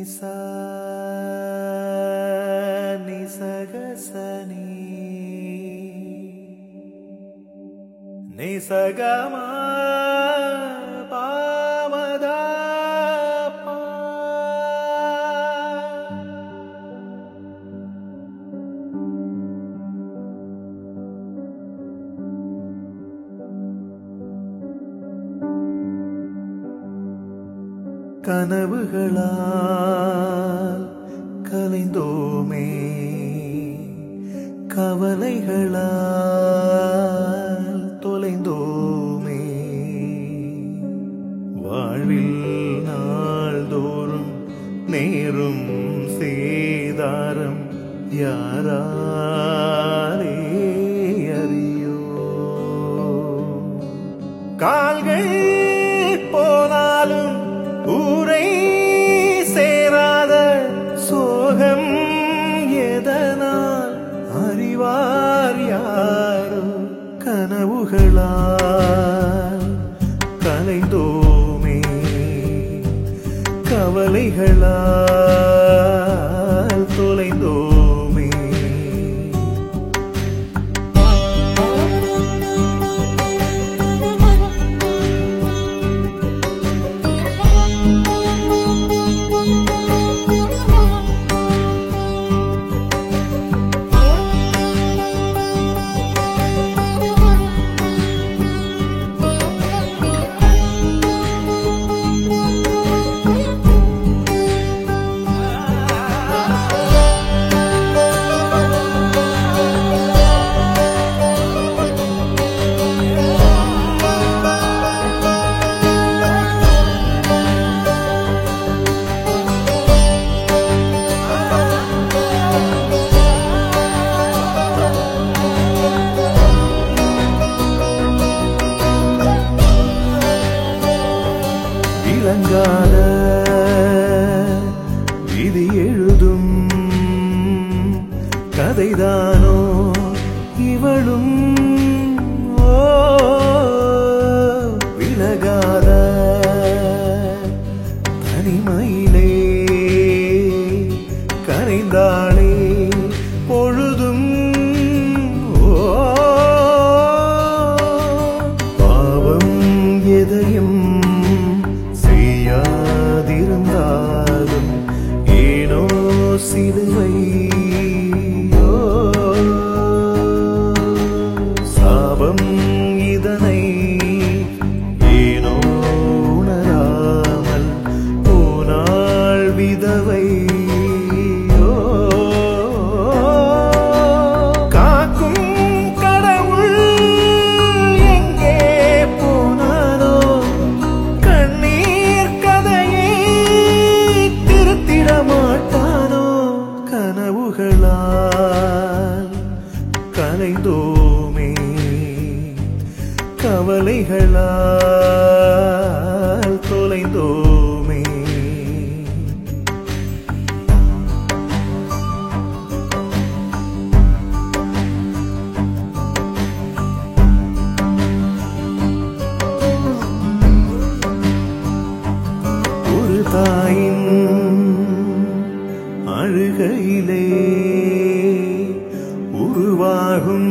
நிசா நிசகசனி நிசகமா பாமதா கனவுகளால் கலைந்தோமே கவலைகளால் தொலைந்தோமே வாழ்வில் நாள்தோறும் நேரும் சேதாரம் யாராலே அறியோ கால்கள் போனாலும் ஊரை சேராத சோகம் எதனால் அறிவார் யாரோ கனவுகளால் கலைந்தோமே கவலைகளால் தொலைந்தோமே விளங்காத விதி எழுதும் கதைதானோ இவளும் விலகாத தனிமையிலே கரைந்தாளே பொழுதும் பாவம் எதையும் செய்யாதிருந்தாலும் ஏனோ சிலுவை சாபம் இதனை ஏனோ உணராமல் போனாள் விதவை காக்கும் கடவுள் எங்கே போனாரோ கண்ணீர் கதையை திருத்திட மாட்டானோ கனவுகளால் கலைந்தோமே கவலைகளால் தொலைந்தோமே ஒரு தாயின் அழுகையிலே உருவாகும்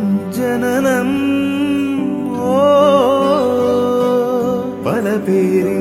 ஜனனம் பல பேரின்